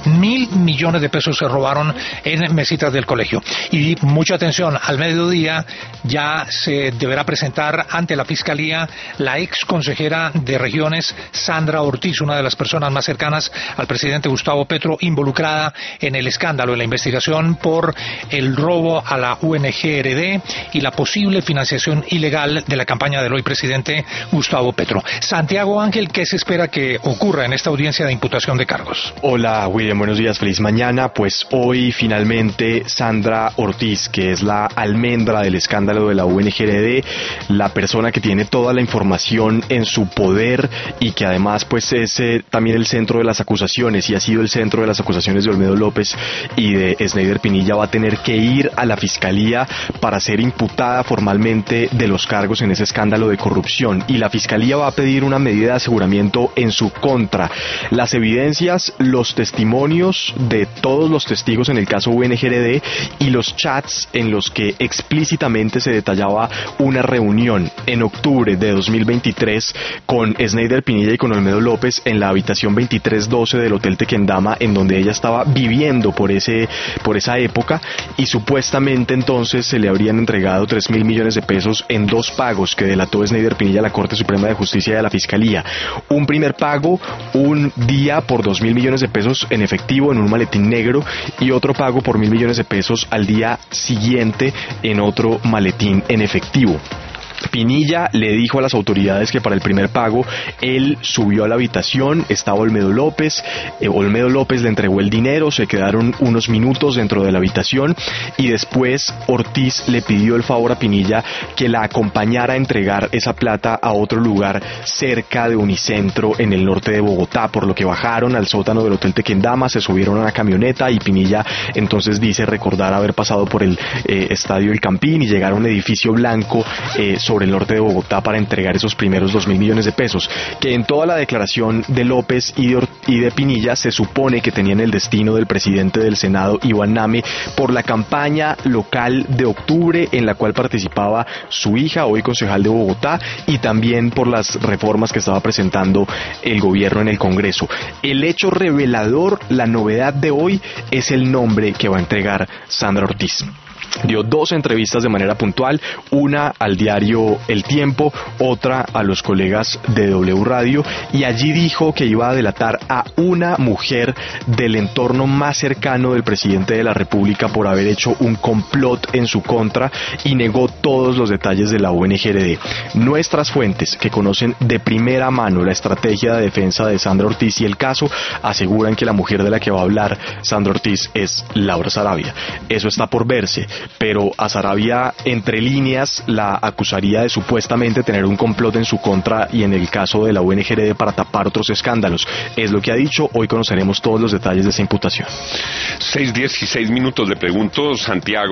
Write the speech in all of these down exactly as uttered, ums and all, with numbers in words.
mil millones de pesos se robaron en mesitas del colegio. Y mucha atención, al mediodía ya se deberá presentar ante la Fiscalía la ex consejera de Regiones, Sandra Ortiz, una de las personas más cercanas al presidente Gustavo Petro, involucrada en el escándalo, en la investigación por el robo a la U N G R D y la posible financiación ilegal de la campaña del hoy presidente Gustavo Petro. Santiago Ángel, ¿qué se espera que ocurra en esta audiencia de imputación de cargos? Hola William, buenos días, feliz mañana. Pues hoy finalmente Sandra Ortiz, que es la almendra del escándalo de la U N G R D, la persona que tiene toda la información en su poder y que además pues es eh, también el centro de las acusaciones y ha sido el centro de las acusaciones de Olmedo López y de Sneider Pinilla, va a tener que ir a la Fiscalía para ser imputada formalmente de los cargos en ese escándalo de corrupción, y la Fiscalía va a pedir una medida de aseguramiento en su contra. Las evidencias, los testimonios de todos los testigos en el caso U N G R D y los chats en los que explícitamente se detallaba una reunión en octubre de dos mil veintitrés con Sneider Pinilla y con Olmedo López en la habitación veintitrés doce del Hotel Tequendama, en donde ella estaba viviendo por ese por esa época, y supuestamente entonces se le habrían entregado tres mil millones de pesos en dos pagos que delató Sneider Pinilla a la Corte Suprema de Justicia y a la Fiscalía. Un primer pago un día por dos mil millones de pesos en efectivo en un maletín negro, y otro pago por mil millones de pesos al día siguiente en otro maletín en efectivo. Pinilla le dijo a las autoridades que para el primer pago él subió a la habitación, estaba Olmedo López, eh, Olmedo López le entregó el dinero, se quedaron unos minutos dentro de la habitación y después Ortiz le pidió el favor a Pinilla que la acompañara a entregar esa plata a otro lugar cerca de Unicentro en el norte de Bogotá, por lo que bajaron al sótano del Hotel Tequendama, se subieron a una camioneta y Pinilla entonces dice recordar haber pasado por el eh, Estadio El Campín y llegar a un edificio blanco eh, sobre el norte de Bogotá para entregar esos primeros dos mil millones de pesos, que en toda la declaración de López y de, Or y de Pinilla se supone que tenían el destino del presidente del Senado, Iván Name, por la campaña local de octubre en la cual participaba su hija, hoy concejal de Bogotá, y también por las reformas que estaba presentando el gobierno en el Congreso. El hecho revelador, la novedad de hoy, es el nombre que va a entregar Sandra Ortiz. Dio dos entrevistas de manera puntual, una al diario El Tiempo, otra a los colegas de W Radio, y allí dijo que iba a delatar a una mujer del entorno más cercano del presidente de la República por haber hecho un complot en su contra, y negó todos los detalles de la U N G R D. Nuestras fuentes, que conocen de primera mano la estrategia de defensa de Sandra Ortiz y el caso, aseguran que la mujer de la que va a hablar Sandra Ortiz es Laura Sarabia. Eso está por verse, pero a Sarabia, entre líneas, la acusaría de supuestamente tener un complot en su contra y en el caso de la U N G R D para tapar otros escándalos. Es lo que ha dicho. Hoy conoceremos todos los detalles de esa imputación. seis dieciséis minutos. Le pregunto, Santiago,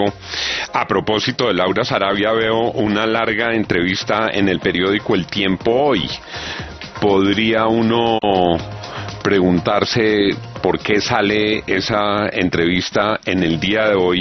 a propósito de Laura Sarabia, veo una larga entrevista en el periódico El Tiempo hoy. ¿Podría uno preguntarse por qué sale esa entrevista en el día de hoy